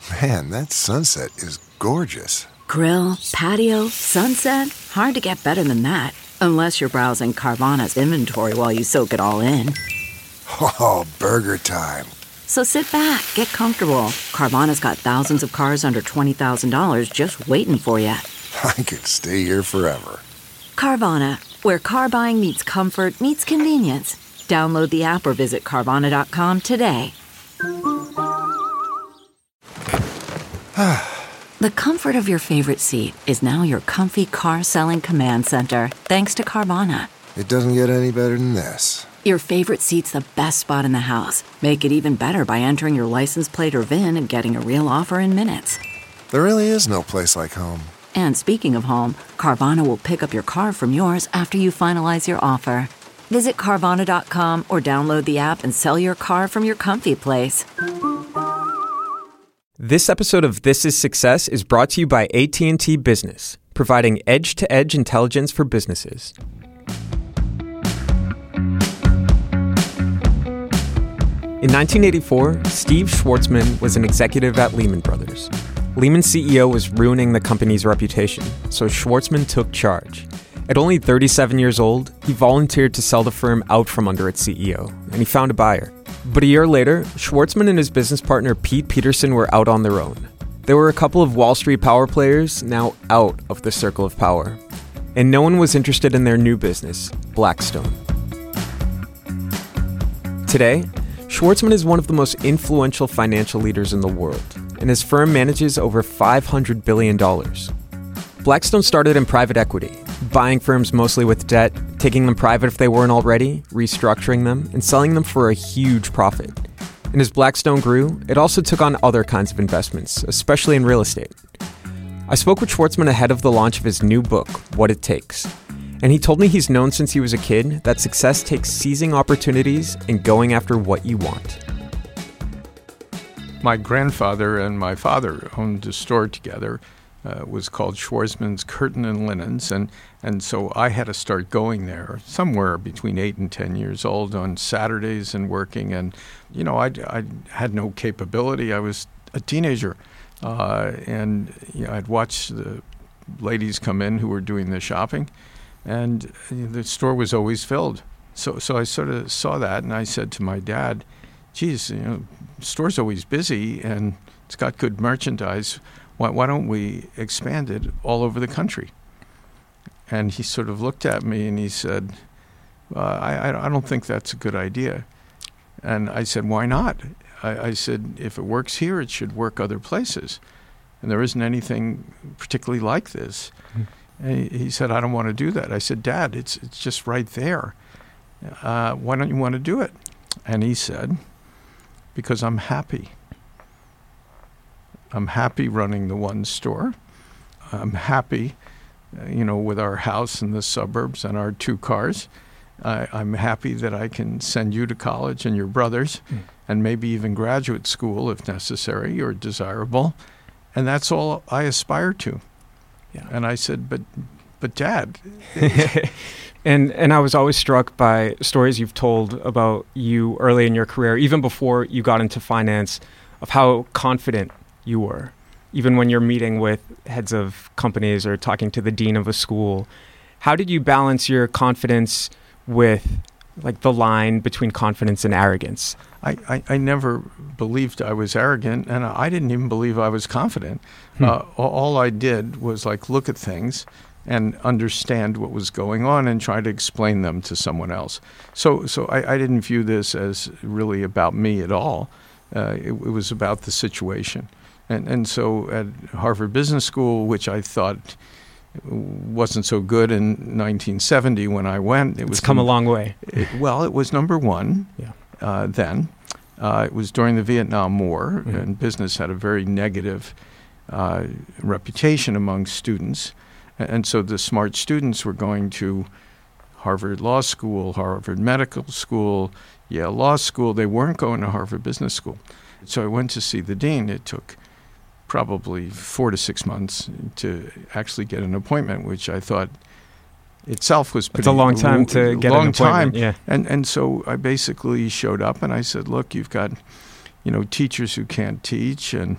Man, that sunset is gorgeous. Grill, patio, sunset. Hard to get better than that. Unless you're browsing Carvana's inventory while you soak it all in. Oh, burger time. So sit back, get comfortable. Carvana's got thousands of cars under $20,000 just waiting for you. I could stay here forever. Carvana, where car buying meets comfort meets convenience. Download the app or visit Carvana.com today. The comfort of your favorite seat is now your comfy car selling command center, thanks to Carvana. It doesn't get any better than this. Your favorite seat's the best spot in the house. Make it even better by entering your license plate or VIN and getting a real offer in minutes. There really is no place like home. And speaking of home, Carvana will pick up your car from yours after you finalize your offer. Visit Carvana.com or download the app and sell your car from your comfy place. This episode of This is Success is brought to you by AT&T Business, providing edge-to-edge intelligence for businesses. In 1984, Steve Schwarzman was an executive at Lehman Brothers. Lehman's CEO was ruining the company's reputation, so Schwarzman took charge. At only 37 years old, he volunteered to sell the firm out from under its CEO, and he found a buyer. But a year later, Schwarzman and his business partner Pete Peterson were out on their own. There were a couple of Wall Street power players now out of the circle of power, and no one was interested in their new business, Blackstone. Today, Schwarzman is one of the most influential financial leaders in the world, and his firm manages over $500 billion. Blackstone started in private equity, buying firms mostly with debt, taking them private if they weren't already, restructuring them, and selling them for a huge profit. And as Blackstone grew, it also took on other kinds of investments, especially in real estate. I spoke with Schwarzman ahead of the launch of his new book, What It Takes. And he told me he's known since he was a kid that success takes seizing opportunities and going after what you want. My grandfather and my father owned a store together. It was called Schwarzman's Curtain and Linens, and so I had to start going there somewhere between 8 and 10 years old on Saturdays and working. And, you know, I had no capability. I was a teenager, and you know, I'd watch the ladies come in who were doing the shopping, and the store was always filled. So I sort of saw that, and I said to my dad, geez, you know, the store's always busy, and it's got good merchandise. Why don't we expand it all over the country? And he sort of looked at me, and he said, I don't think that's a good idea. And I said, why not? I said, if it works here, it should work other places. And there isn't anything particularly like this. And he said, I don't want to do that. I said, Dad, it's just right there. Why don't you want to do it? And he said, because I'm happy. I'm happy running the one store. I'm happy, with our house in the suburbs and our 2 cars. I'm happy that I can send you to college and your brothers and maybe even graduate school if necessary or desirable. And that's all I aspire to. Yeah. And I said, but Dad. And I was always struck by stories you've told about you early in your career, even before you got into finance, of how confident you were, even when you're meeting with heads of companies or talking to the dean of a school. How did you balance your confidence with like the line between confidence and arrogance? I never believed I was arrogant, and I didn't even believe I was confident. All I did was look at things and understand what was going on and try to explain them to someone else. So I didn't view this as really about me at all. It was about the situation. And so at Harvard Business School, which I thought wasn't so good in 1970 when I went. It's come a long way. It was number one then. It was during the Vietnam War, and business had a very negative reputation among students. And so the smart students were going to Harvard Law School, Harvard Medical School, Yale Law School. They weren't going to Harvard Business School. So I went to see the dean. It took probably 4 to 6 months to actually get an appointment, which I thought itself was pretty... It's a long time to get an appointment. Yeah. And so I basically showed up and I said, look, you've got, teachers who can't teach and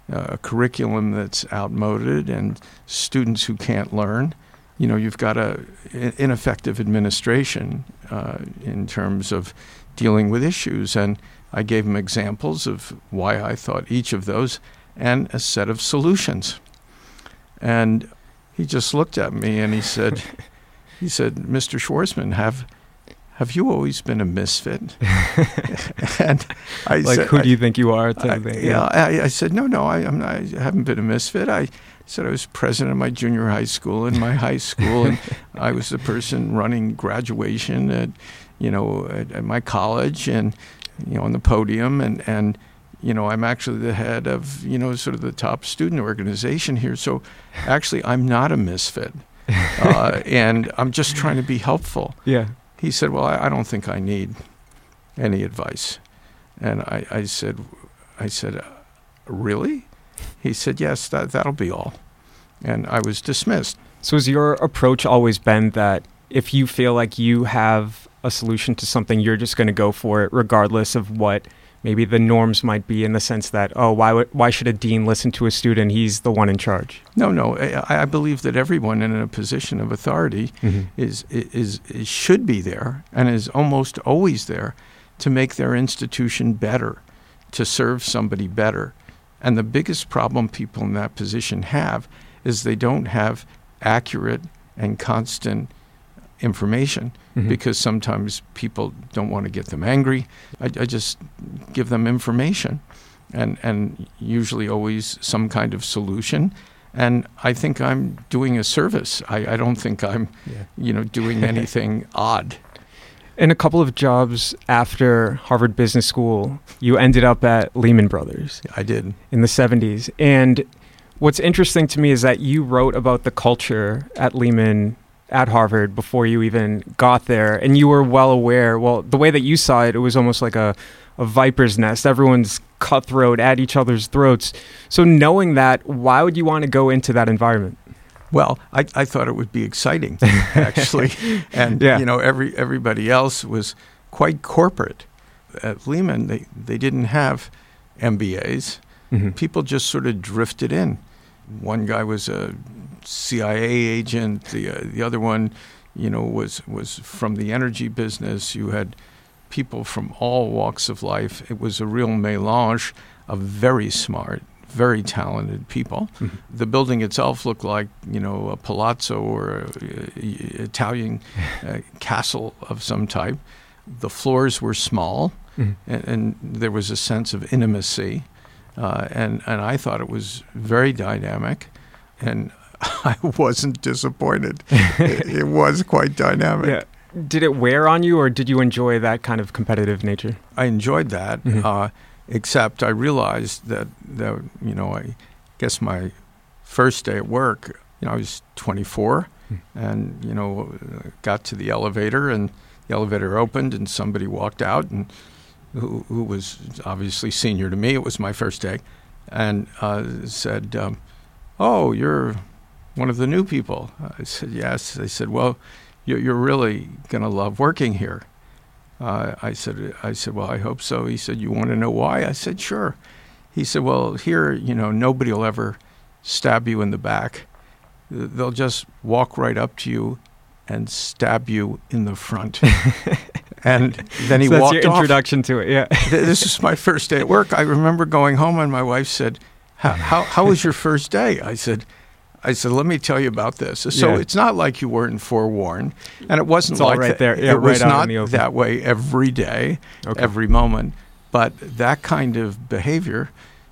a curriculum that's outmoded and students who can't learn. You've got ineffective administration in terms of dealing with issues. And I gave him examples of why I thought each of those and a set of solutions. And he just looked at me and he said, Mr. Schwarzman, have you always been a misfit? And I said, who do you think you are? I said, no, I haven't been a misfit. I said I was president of my junior high school and my high school, and I was the person running graduation at my college and, on the podium. And I'm actually the head of, sort of the top student organization here. So actually, I'm not a misfit. And I'm just trying to be helpful. Yeah. He said, well, I don't think I need any advice. And I said, really? He said, yes, that'll be all. And I was dismissed. So has your approach always been that if you feel like you have a solution to something, you're just going to go for it regardless of what maybe the norms might be, in the sense that, why should a dean listen to a student? He's the one in charge. No. I believe that everyone in a position of authority is should be there and is almost always there to make their institution better, to serve somebody better. And the biggest problem people in that position have is they don't have accurate and constant information, because sometimes people don't want to get them angry. I just give them information and usually always some kind of solution. And I think I'm doing a service. I don't think I'm, doing anything odd. In a couple of jobs after Harvard Business School, you ended up at Lehman Brothers. I did. In the 70s. And what's interesting to me is that you wrote about the culture at Lehman at Harvard before you even got there, and you were well aware. Well, the way that you saw it, it was almost like a viper's nest. Everyone's cutthroat at each other's throats. So knowing that, why would you want to go into that environment? Well, I thought it would be exciting, actually. And, everybody else was quite corporate. At Lehman, they didn't have MBAs. People just sort of drifted in. One guy was a CIA agent. The other one, was from the energy business. You had people from all walks of life. It was a real melange of very smart, very talented people. The building itself looked like, a palazzo or an Italian castle of some type. The floors were small, and there was a sense of intimacy. And I thought it was very dynamic, and I wasn't disappointed. It was quite dynamic. Yeah. Did it wear on you, or did you enjoy that kind of competitive nature? I enjoyed that, except I realized that I guess my first day at work, I was 24, and, got to the elevator, and the elevator opened, and somebody walked out, and who was obviously senior to me. It was my first day, and said, oh, you're one of the new people. I said, yes. They said, well, you're really going to love working here. I said, well, I hope so. He said, you want to know why? I said, sure. He said, well, here, nobody will ever stab you in the back. They'll just walk right up to you and stab you in the front. And then he walked off. That's your introduction to it, yeah. This is my first day at work. I remember going home and my wife said, how was your first day? I said, let me tell you about this. So it's not like you weren't forewarned, and it wasn't it's like all right that. There. Yeah, it was right not that way every day, every moment. But that kind of behavior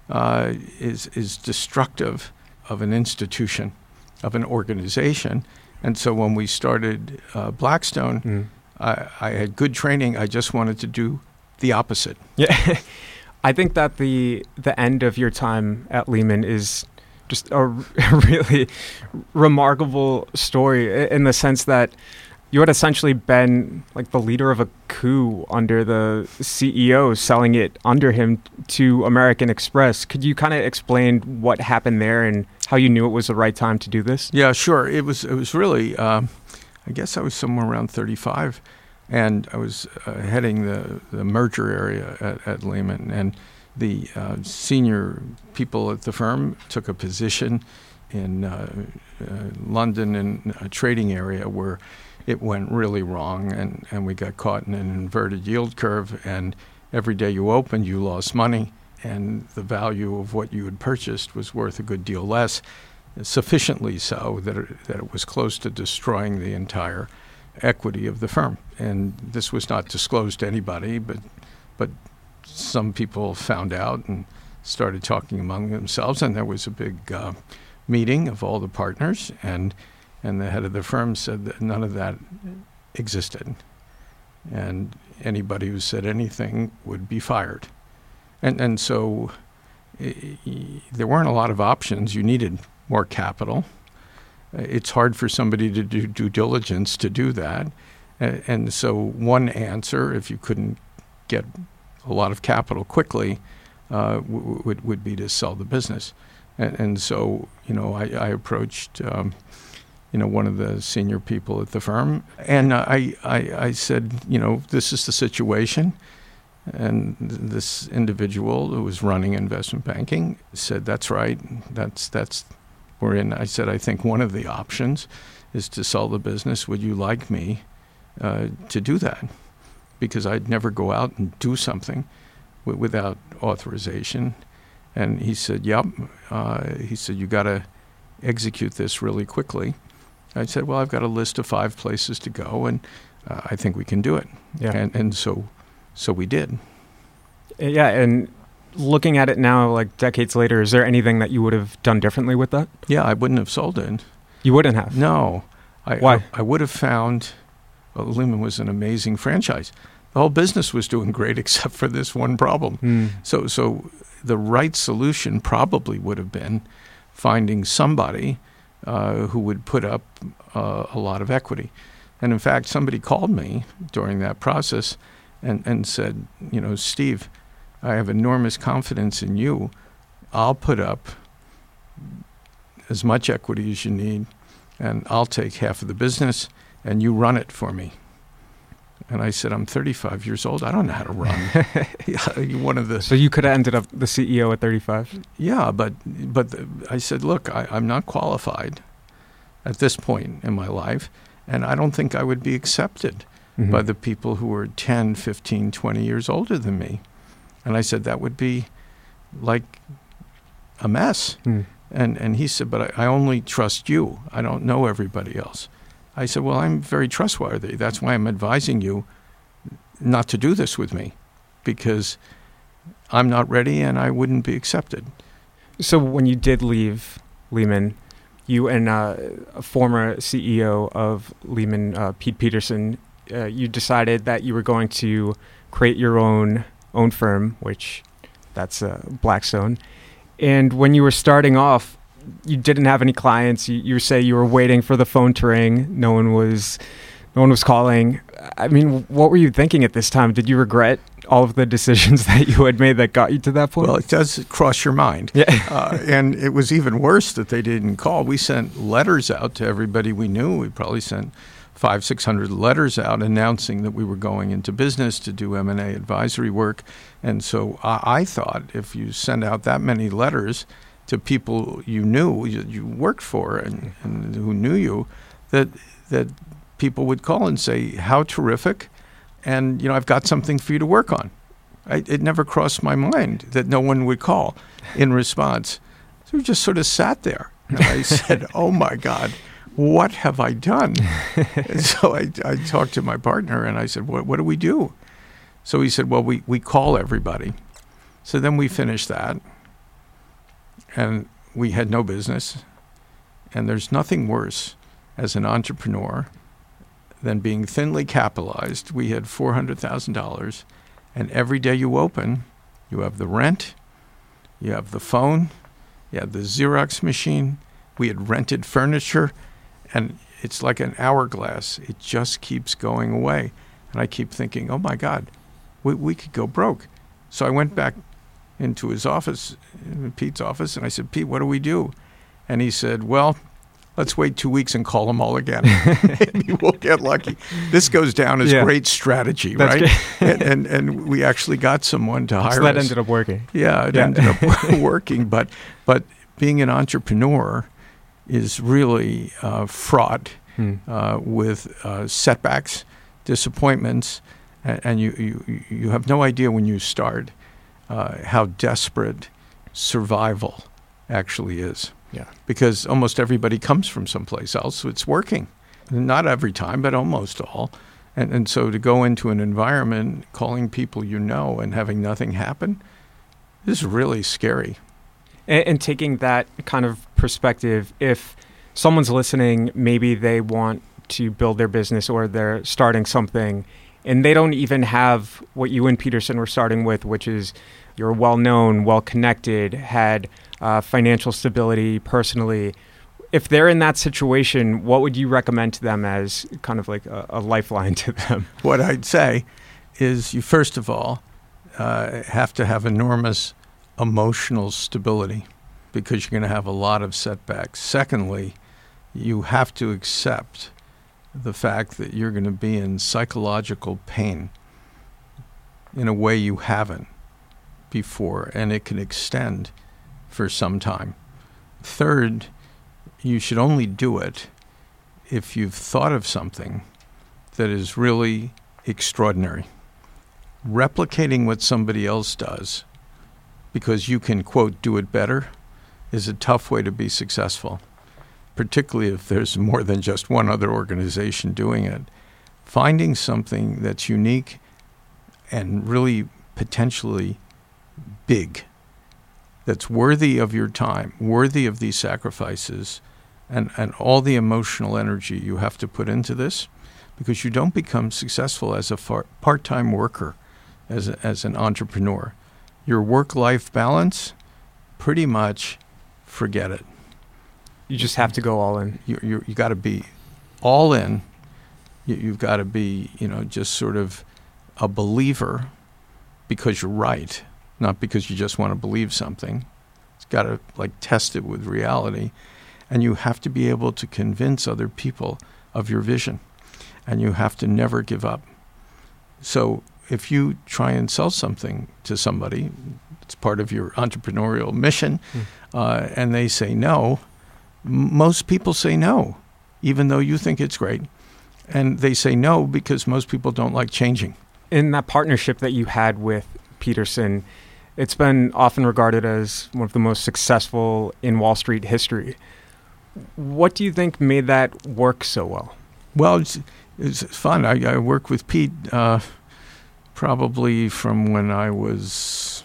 is destructive of an institution, of an organization. And so when we started Blackstone, I had good training. I just wanted to do the opposite. Yeah, I think that the end of your time at Lehman is just a really remarkable story, in the sense that you had essentially been like the leader of a coup under the CEO, selling it under him to American Express. Could you kind of explain what happened there and how you knew it was the right time to do this? Yeah, sure. It was really, I guess I was somewhere around 35, and I was heading the merger area at Lehman, and the senior people at the firm took a position in London in a trading area where it went really wrong, and we got caught in an inverted yield curve, and every day you opened, you lost money, and the value of what you had purchased was worth a good deal less, sufficiently so that it was close to destroying the entire equity of the firm. And this was not disclosed to anybody, but some people found out and started talking among themselves, and there was a big meeting of all the partners, and the head of the firm said that none of that existed, and anybody who said anything would be fired. And so there weren't a lot of options. You needed more capital. It's hard for somebody to do due diligence to do that. And so one answer, if you couldn't get a lot of capital quickly, would be to sell the business. And so, I approached, one of the senior people at the firm, and I said, this is the situation. And this individual who was running investment banking said, that's right, that's we're in. I said, I think one of the options is to sell the business. Would you like me to do that? Because I'd never go out and do something without authorization. And he said, yep. He said, you got to execute this really quickly. I said, well, I've got a list of 5 places to go, and I think we can do it. Yeah. And so we did. Yeah, and looking at it now, like decades later, is there anything that you would have done differently with that? Yeah, I wouldn't have sold it. You wouldn't have? No. Why? I would have found Lehman was an amazing franchise. The whole business was doing great except for this one problem. So the right solution probably would have been finding somebody who would put up a lot of equity. And in fact, somebody called me during that process and said, Steve, I have enormous confidence in you. I'll put up as much equity as you need, and I'll take half of the business, and you run it for me. And I said, I'm 35 years old. I don't know how to run. So you could have ended up the CEO at 35? Yeah, but I said, look, I'm not qualified at this point in my life, and I don't think I would be accepted by the people who were 10, 15, 20 years older than me. And I said, that would be like a mess. And he said, but I only trust you. I don't know everybody else. I said, well, I'm very trustworthy. That's why I'm advising you not to do this with me, because I'm not ready and I wouldn't be accepted. So when you did leave Lehman, you and a former CEO of Lehman, Pete Peterson, you decided that you were going to create your own firm, which that's Blackstone. And when you were starting off, you didn't have any clients. You say you were waiting for the phone to ring. No one was calling. I mean, what were you thinking at this time? Did you regret all of the decisions that you had made that got you to that point? Well, it does cross your mind. Yeah. And it was even worse that they didn't call. We sent letters out to everybody we knew. We probably sent 500-600 letters out announcing that we were going into business to do M&A advisory work. And so I thought if you send out that many letters to people you knew, you worked for, and who knew you, that people would call and say, how terrific, and I've got something for you to work on. It never crossed my mind that no one would call in response. So we just sort of sat there. And I said, oh my God, what have I done? And so I talked to my partner and I said, what do we do? So he said, well, we call everybody. So then we finished that, and we had no business. And there's nothing worse as an entrepreneur than being thinly capitalized. We had $400,000, and every day you open, you have the rent, you have the phone, you have the Xerox machine. We had rented furniture, and it's like an hourglass. It just keeps going away. And I keep thinking, oh my God, we could go broke. So I went back into his office, Pete's office, and I said, Pete, what do we do? And he said, well, let's wait 2 weeks and call them all again. Maybe we'll get lucky. This goes down as great strategy, right? and we actually got someone to hire us. So that ended up working. Yeah, it ended up working. But being an entrepreneur is really fraught with setbacks, disappointments, and you have no idea when you start how desperate survival actually is. Yeah. Because almost everybody comes from someplace else, so it's working. Not every time, but almost all. And so to go into an environment calling people you know and having nothing happen is really scary. And taking that kind of perspective, if someone's listening, maybe they want to build their business or they're starting something, and they don't even have what you and Peterson were starting with, which is you're well-known, well-connected, had financial stability personally. If they're in that situation, what would you recommend to them as kind of like a lifeline to them? What I'd say is you, first of all, have to have enormous emotional stability because you're going to have a lot of setbacks. Secondly, you have to accept the fact that you're going to be in psychological pain in a way you haven't before, and it can extend for some time. Third, you should only do it if you've thought of something that is really extraordinary. Replicating what somebody else does because you can, quote, do it better is a tough way to be successful, particularly if there's more than just one other organization doing it. Finding something that's unique and really potentially big, that's worthy of your time, worthy of these sacrifices, and all the emotional energy you have to put into this, because you don't become successful as a part-time worker, as an entrepreneur. Your work-life balance, pretty much forget it. You just have to go all in. You got to be all in. You've got to be, just sort of a believer because you're right, not because you just want to believe something. It's got to test it with reality. And you have to be able to convince other people of your vision. And you have to never give up. So if you try and sell something to somebody, it's part of your entrepreneurial mission, and they say no, most people say no, even though you think it's great. And they say no because most people don't like changing. In that partnership that you had with Peterson, it's been often regarded as one of the most successful in Wall Street history. What do you think made that work so well? Well, it's fun. I worked with Pete probably from when I was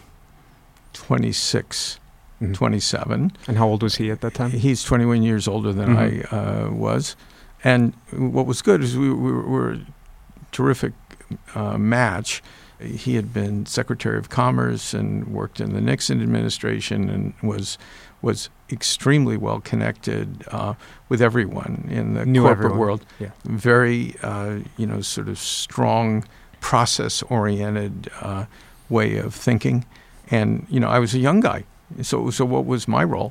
26, 27. And how old was he at that time? He's 21 years older than I was. And what was good is we were a terrific match. He had been Secretary of Commerce and worked in the Nixon administration and was extremely well connected with everyone in the corporate world. Yeah. Very, sort of strong, process-oriented way of thinking. And, I was a young guy. So what was my role?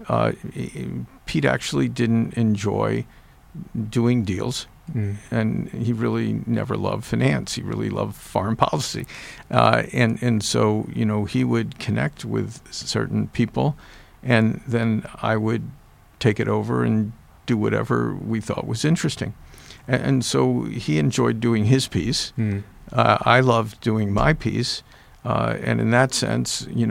Pete actually didn't enjoy doing deals. And he really never loved finance. He really loved foreign policy. And so, he would connect with certain people, and then I would take it over and do whatever we thought was interesting. And so he enjoyed doing his piece. I loved doing my piece. And in that sense, we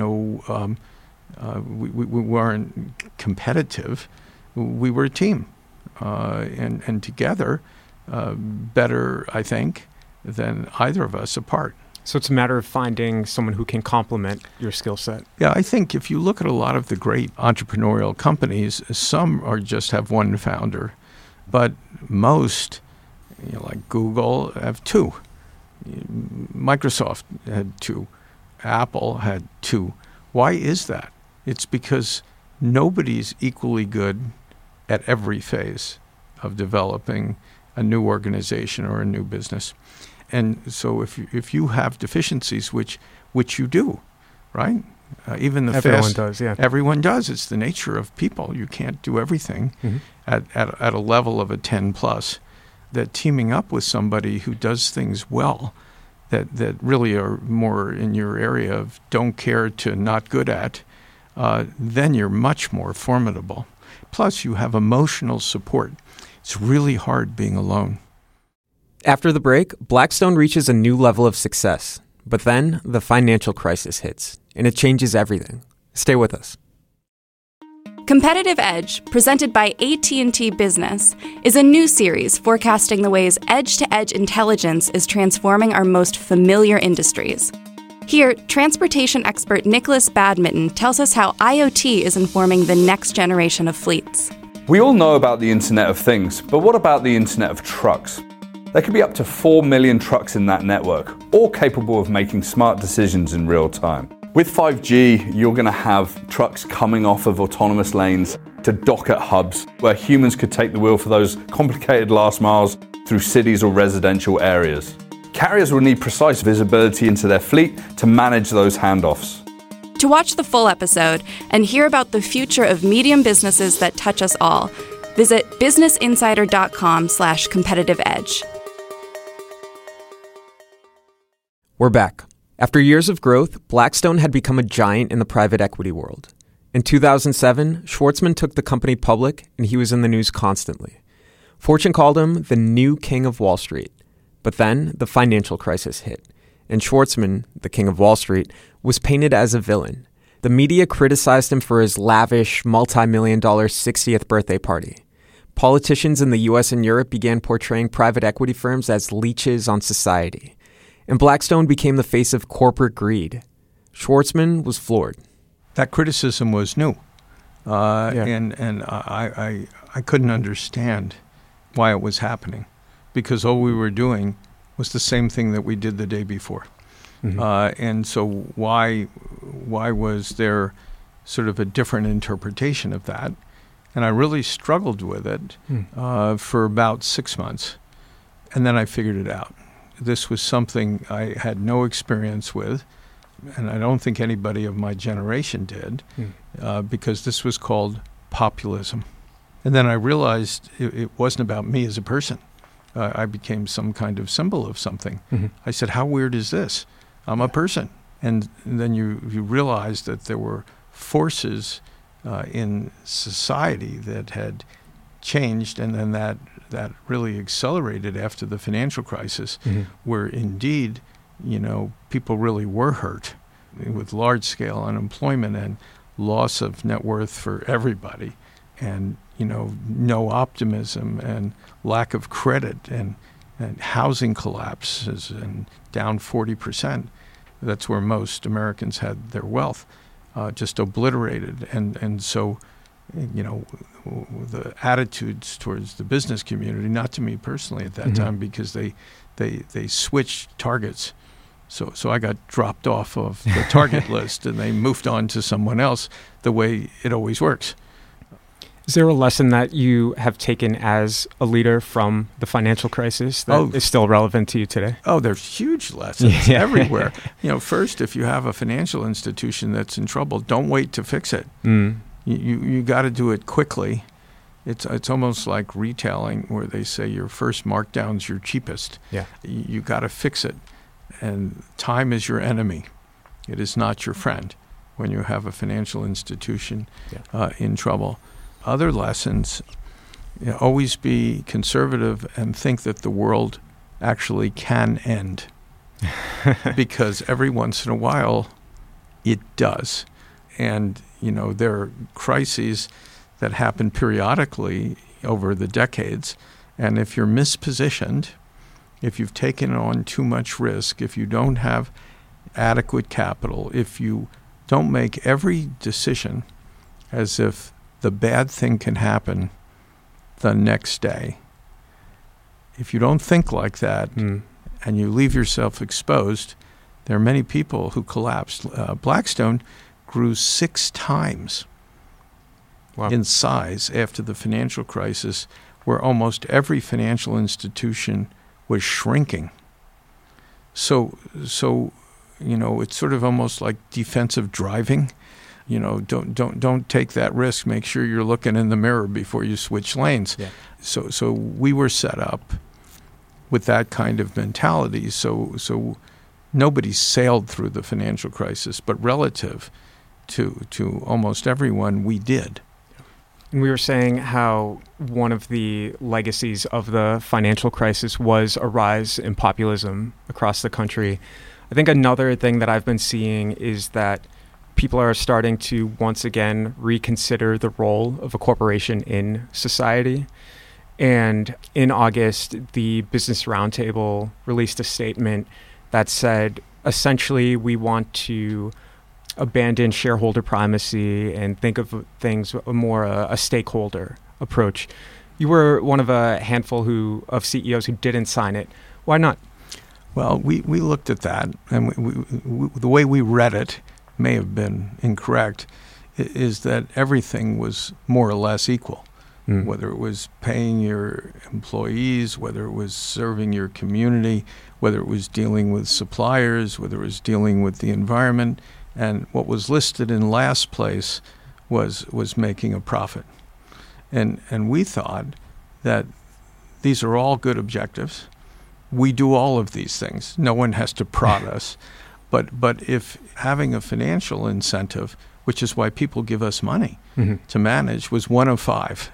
weren't competitive. We were a team. And together, better, I think, than either of us apart. So it's a matter of finding someone who can complement your skill set. Yeah, I think if you look at a lot of the great entrepreneurial companies, some are just have one founder, but most, like Google, have two. Microsoft had two. Apple had two. Why is that? It's because nobody's equally good at every phase of developing a new organization or a new business. And so if you have deficiencies, which you do, right? Even the everyone does, yeah. Everyone does. It's the nature of people. You can't do everything at a level of a 10 plus. That teaming up with somebody who does things well, that really are more in your area of don't care to not good at, then you're much more formidable. Plus, you have emotional support. It's really hard being alone. After the break, Blackstone reaches a new level of success. But then the financial crisis hits, and it changes everything. Stay with us. Competitive Edge, presented by AT&T Business, is a new series forecasting the ways edge-to-edge intelligence is transforming our most familiar industries. Here, transportation expert Nicholas Badminton tells us how IoT is informing the next generation of fleets. We all know about the Internet of Things, but what about the Internet of Trucks? There could be up to 4 million trucks in that network, all capable of making smart decisions in real time. With 5G, you're going to have trucks coming off of autonomous lanes to dock at hubs where humans could take the wheel for those complicated last miles through cities or residential areas. Carriers will need precise visibility into their fleet to manage those handoffs. To watch the full episode and hear about the future of medium businesses that touch us all, visit businessinsider.com/competitive edge. We're back. After years of growth, Blackstone had become a giant in the private equity world. In 2007, Schwartzman took the company public, and he was in the news constantly. Fortune called him the new king of Wall Street. But then the financial crisis hit, and Schwartzman, the king of Wall Street, was painted as a villain. The media criticized him for his lavish, multi-million-dollar 60th birthday party. Politicians in the US and Europe began portraying private equity firms as leeches on society. And Blackstone became the face of corporate greed. Schwartzman was floored. That criticism was new. And I couldn't understand why it was happening, because all we were doing was the same thing that we did the day before. And so why was there sort of a different interpretation of that? And I really struggled with it for about 6 months. And then I figured it out. This was something I had no experience with, and I don't think anybody of my generation did, because this was called populism. And then I realized it wasn't about me as a person. I became some kind of symbol of something. I said, how weird is this? I'm a person. And then you realize that there were forces in society that had changed, and then that really accelerated after the financial crisis, where indeed, people really were hurt with large-scale unemployment and loss of net worth for everybody, and no optimism and lack of credit and housing collapses and down 40%. That's where most Americans had their wealth just obliterated, and so the attitudes towards the business community, not to me personally at that time, because they switched targets. So I got dropped off of the target list, and they moved on to someone else, the way it always works. Is there a lesson that you have taken as a leader from the financial crisis that is still relevant to you today? Oh, there's huge lessons everywhere. First, if you have a financial institution that's in trouble, don't wait to fix it. You got to do it quickly. It's almost like retailing, where they say your first markdown's your cheapest. You got to fix it, and time is your enemy. It is not your friend when you have a financial institution in trouble. Other lessons: always be conservative and think that the world actually can end, because every once in a while it does. And there are crises that happen periodically over the decades, and if you're mispositioned, if you've taken on too much risk, if you don't have adequate capital, if you don't make every decision as if the bad thing can happen the next day, if you don't think like that and you leave yourself exposed, there are many people who collapsed. Blackstone grew 6 times in size after the financial crisis, where almost every financial institution was shrinking. So it's sort of almost like defensive driving. Don't take that risk. Make sure you're looking in the mirror before you switch lanes. Yeah. So we were set up with that kind of mentality. So nobody sailed through the financial crisis, but relative to almost everyone, we did. And we were saying how one of the legacies of the financial crisis was a rise in populism across the country. I think another thing that I've been seeing is that people are starting to once again reconsider the role of a corporation in society. And in August, the Business Roundtable released a statement that said, essentially, we want to abandon shareholder primacy and think of things more a stakeholder approach. You were one of a handful of CEOs who didn't sign it. Why not? Well, we looked at that, and the way we read it may have been incorrect, is that everything was more or less equal. Whether it was paying your employees, whether it was serving your community, whether it was dealing with suppliers, whether it was dealing with the environment. And what was listed in last place was making a profit. And we thought that these are all good objectives. We do all of these things. No one has to prod us. But if having a financial incentive, which is why people give us money to manage, was one of 5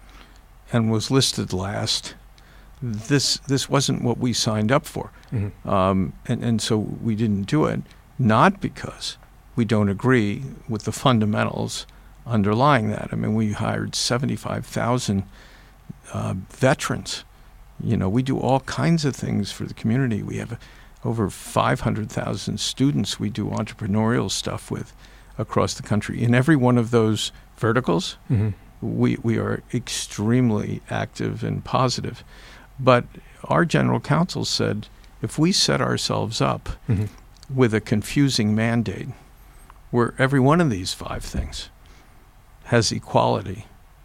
and was listed last, this wasn't what we signed up for. And so we didn't do it, not because we don't agree with the fundamentals underlying that. I mean, we hired 75,000 veterans. We do all kinds of things for the community. We have over 500,000 students we do entrepreneurial stuff with across the country. In every one of those verticals, we are extremely active and positive. But our general counsel said, if we set ourselves up with a confusing mandate where every one of these 5 things has equality,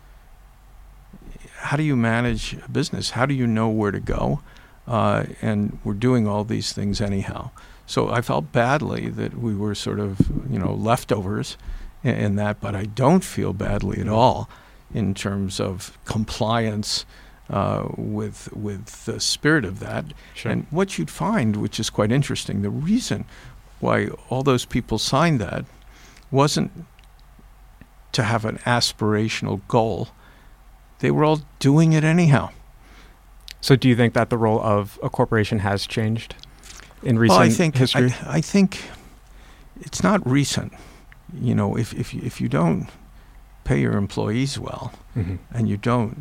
how do you manage a business? How do you know where to go? And we're doing all these things anyhow. So I felt badly that we were sort of, leftovers in that, but I don't feel badly at all in terms of compliance with the spirit of that. Sure. And what you'd find, which is quite interesting, the reason why all those people signed that wasn't to have an aspirational goal. They were all doing it anyhow. So do you think that the role of a corporation has changed in recent history? I think it's not recent. If you don't pay your employees well and you don't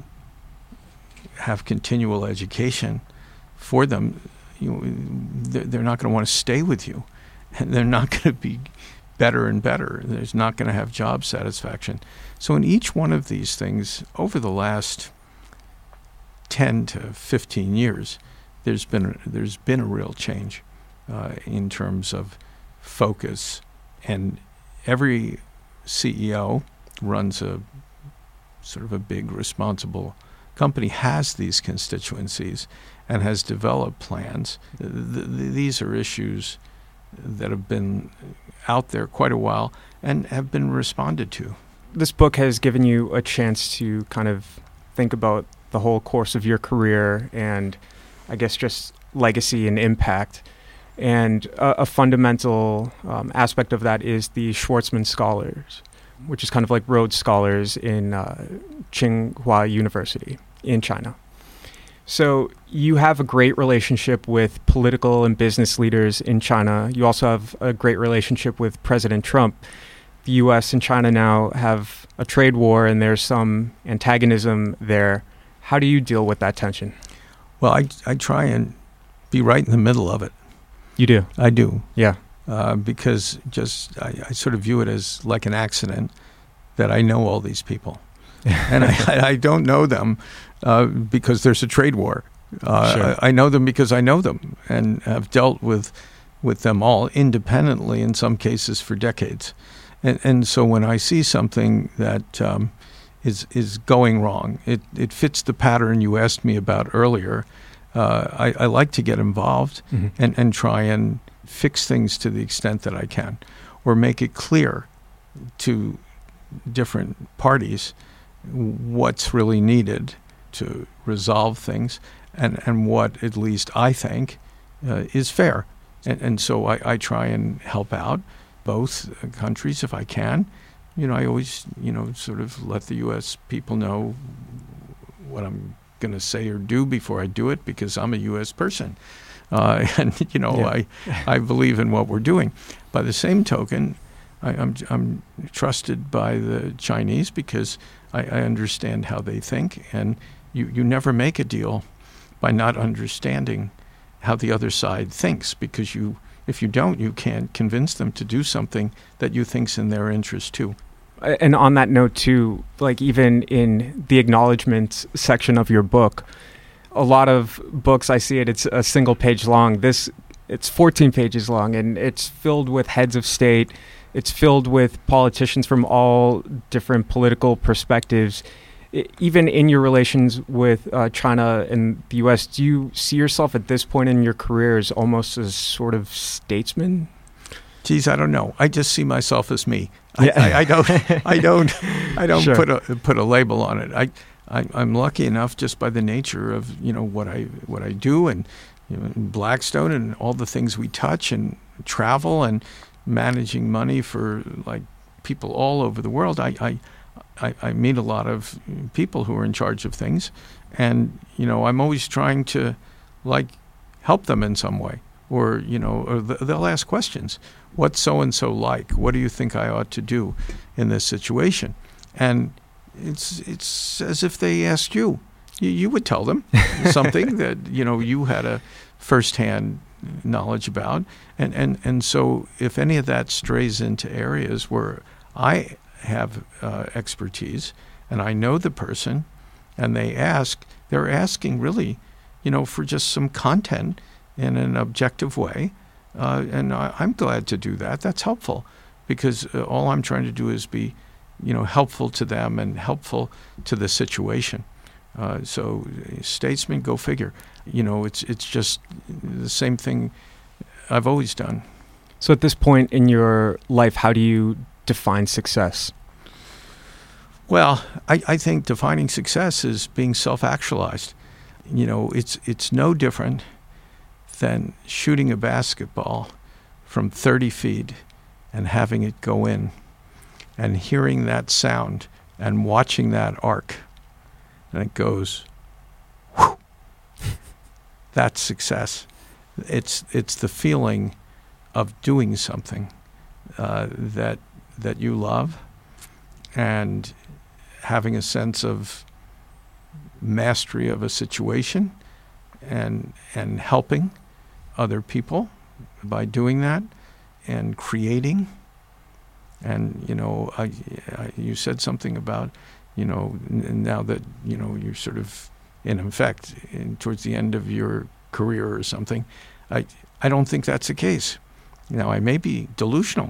have continual education for them, they're not going to want to stay with you, and they're not going to be better and better. There's not going to have job satisfaction. So in each one of these things, over the last 10 to 15 years, there's been a real change in terms of focus, and every CEO runs a sort of a big responsible company, has these constituencies and has developed plans. These are issues that have been out there quite a while and have been responded to. This book has given you a chance to kind of think about the whole course of your career and I guess just legacy and impact. And a fundamental aspect of that is the Schwarzman Scholars, which is kind of like Rhodes Scholars in Tsinghua University in China. So you have a great relationship with political and business leaders in China. You also have a great relationship with President Trump. The U.S. and China now have a trade war, and there's some antagonism there. How do you deal with that tension? Well, I try and be right in the middle of it. You do? I do. Yeah. Because I sort of view it as like an accident that I know all these people. And I don't know them because there's a trade war. Sure. I know them because I know them and have dealt with them all independently, in some cases for decades. And so when I see something that is going wrong, it fits the pattern you asked me about earlier. I like to get involved and try and fix things to the extent that I can, or make it clear to different parties what's really needed to resolve things, and what at least I think is fair. And so I try and help out both countries if I can. I always, sort of let the U.S. people know what I'm going to say or do before I do it, because I'm a U.S. person. I believe in what we're doing. By the same token, I'm trusted by the Chinese because I understand how they think, and you never make a deal by not understanding how the other side thinks, because if you don't, you can't convince them to do something that you think's in their interest too. And on that note too, like even in the acknowledgments section of your book, a lot of books, I see it's a single page long. It's 14 pages long, and it's filled with heads of state. It's filled with politicians from all different political perspectives. Even in your relations with China and the U.S., do you see yourself at this point in your career as almost as sort of statesman? Geez, I don't know. I just see myself as me. I don't sure. put a label on it. I'm lucky enough just by the nature of what I do, and Blackstone and all the things we touch, and travel and managing money for like people all over the world. I meet a lot of people who are in charge of things, and I'm always trying to help them in some way, or they'll ask questions. What's so and so like? What do you think I ought to do in this situation? And it's as if they asked you. You would tell them something that you had a firsthand knowledge about, and so if any of that strays into areas where I have expertise and I know the person, and they're asking really, for just some content in an objective way, and I'm glad to do that. That's helpful, because all I'm trying to do is be, helpful to them and helpful to the situation. So statesman, go figure. It's just the same thing I've always done. So at this point in your life, how do you define success? Well, I think defining success is being self-actualized. It's no different than shooting a basketball from 30 feet and having it go in, and hearing that sound and watching that arc, and it goes, whew. That's success. It's the feeling of doing something that you love, and having a sense of mastery of a situation, and helping other people by doing that, and creating. And you said something about now that you're sort of in effect towards the end of your career or something. I don't think that's the case. I may be delusional,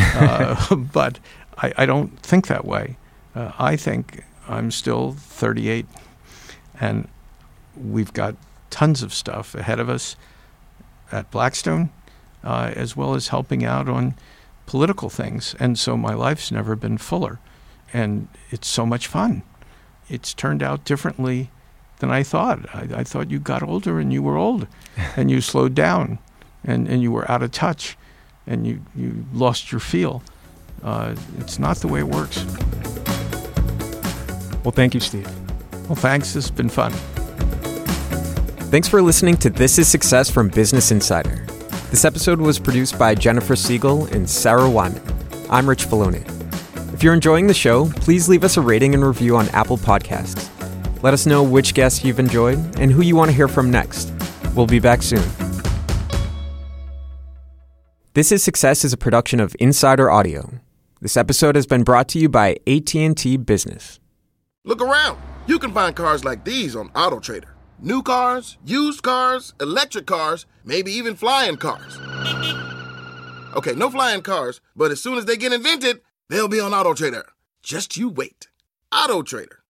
but I don't think that way. I think I'm still 38, and we've got tons of stuff ahead of us at Blackstone, as well as helping out on political things. And so my life's never been fuller, and it's so much fun. It's turned out differently than I thought. I thought you got older and you were old, and you slowed down, and you were out of touch, and you lost your feel. It's not the way it works. Well, thank you, Steve. Well, thanks. This has been fun. Thanks for listening to This is Success from Business Insider. This episode was produced by Jennifer Siegel and Sarah Wyman. I'm Rich Filoni. If you're enjoying the show, please leave us a rating and review on Apple Podcasts. Let us know which guests you've enjoyed and who you want to hear from next. We'll be back soon. This is Success is a production of Insider Audio. This episode has been brought to you by AT&T Business. Look around. You can find cars like these on AutoTrader. New cars, used cars, electric cars, maybe even flying cars. Okay, no flying cars, but as soon as they get invented, they'll be on AutoTrader. Just you wait. AutoTrader.